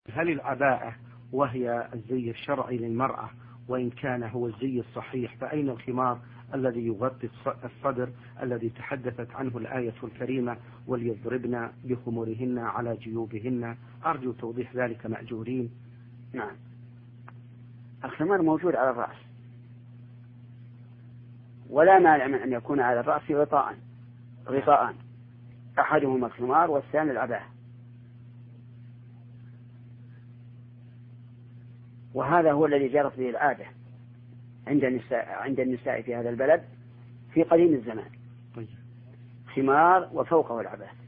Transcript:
هل العباءة وهي الزي الشرعي للمرأة وإن كان هو الزي الصحيح، فأين الخمار الذي يغطي الصدر الذي تحدثت عنه الآية الكريمة وليضربن بخمورهن على جيوبهن؟ أرجو توضيح ذلك مأجورين. نعم، الخمار موجود على الرأس، ولا مانع من أن يكون على الرأس غطاءان، أحدهما الخمار والثاني العباءة، وهذا هو الذي جرت به العادة عند النساء في هذا البلد في قديم الزمان، خمار وفوقه العباءة.